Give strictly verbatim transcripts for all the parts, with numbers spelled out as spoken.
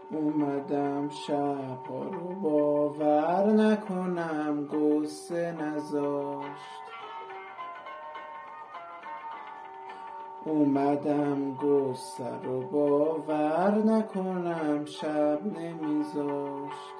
اومدم شب‌ها رو باور نکنم غصه نذاشت. اومدم غصه رو باور نکنم شب نمیذاشت.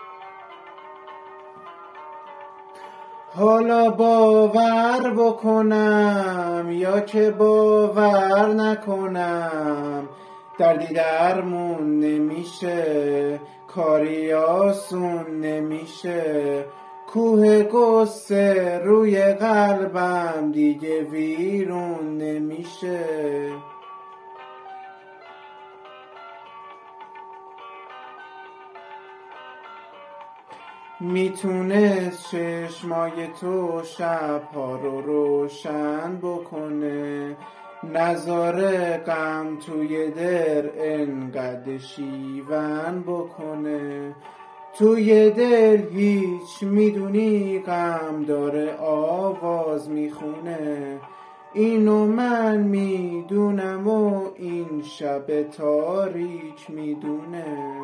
حالا باور بکنم یا که باور نکنم، دردی درمون نمیشه، کاری آسون نمیشه. کوه غصه روی قلبم دیگه ویرون نمیشه. میتونست چشمای تو شبها رو روشن بکنه، نذاره غم توی دل انقدر شیون بکنه. توی دل هیچ میدونی غم داره آواز میخونه، اینو من میدونم و این شب تاریک میدونه.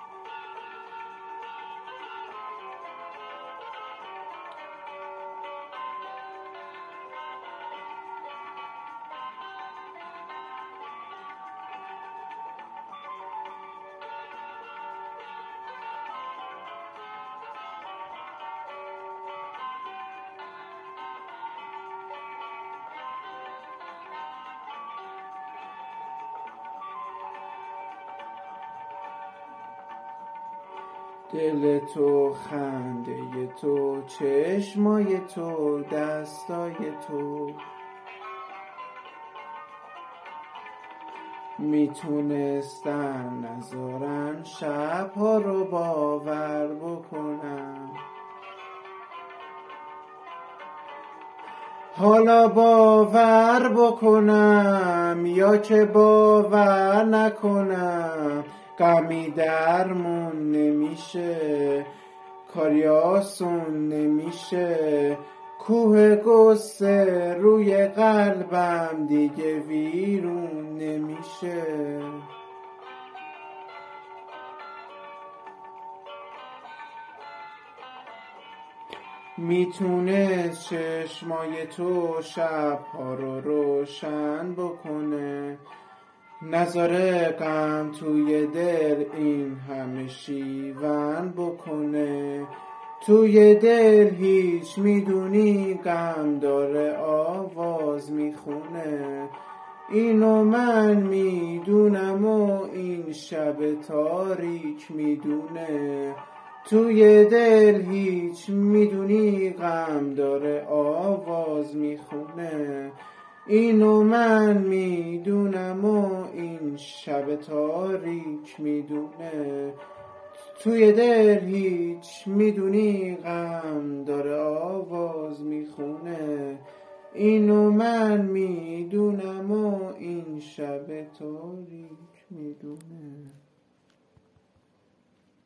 دل تو، خنده تو، چشمای تو، دستای تو، میتونستن نذارن شبها رو باور بکنم. حالا باور بکنم یا که باور نکنم، غمی درمون نمیشه، کاری آسون نمیشه. کوه غصه روی قلبم دیگه ویرون نمیشه. میتونست چشمای تو شبها رو روشن بکنه، نذاره غم توی دل این همه شیون بکنه. توی دل هیچ میدونی غم داره آواز میخونه، اینو من میدونم و این شب تاریک میدونه. توی دل هیچ میدونی غم داره آواز میخونه، اینو من میدونم و این شب تاریک میدونه. توی دل هیچ میدونی غم داره آواز میخونه، اینو من میدونم و این شب تاریک میدونه.